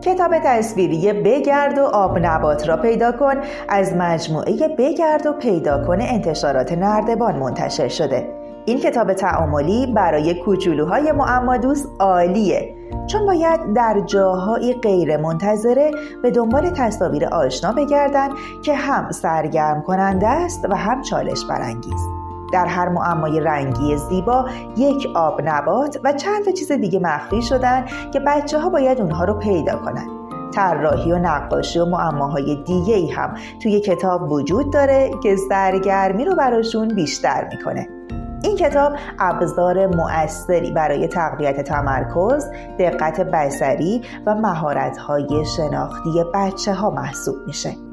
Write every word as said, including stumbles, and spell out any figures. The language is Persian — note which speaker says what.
Speaker 1: کتاب تصویری بگرد و آب نبات را پیدا کن از مجموعه بگرد و پیدا کن انتشارات نردبان منتشر شده. این کتاب تعاملی برای کوچولوهای معمادوست عالیه، چون باید در جاهای غیر منتظره به دنبال تصاویر آشنا بگردن که هم سرگرم کننده است و هم چالش برانگیز. در هر معمای رنگی زیبا یک آب نبات و چند تا چیز دیگه مخفی شدن که بچه ها باید اونها رو پیدا کنن. طراحی و نقاشی و معماهای دیگه ای هم توی کتاب وجود داره که سرگرمی رو براشون بیشتر میکنه. این کتاب ابزار مؤثری برای تقویت تمرکز، دقت بصری و مهارت‌های شناختی بچه‌ها محسوب میشه.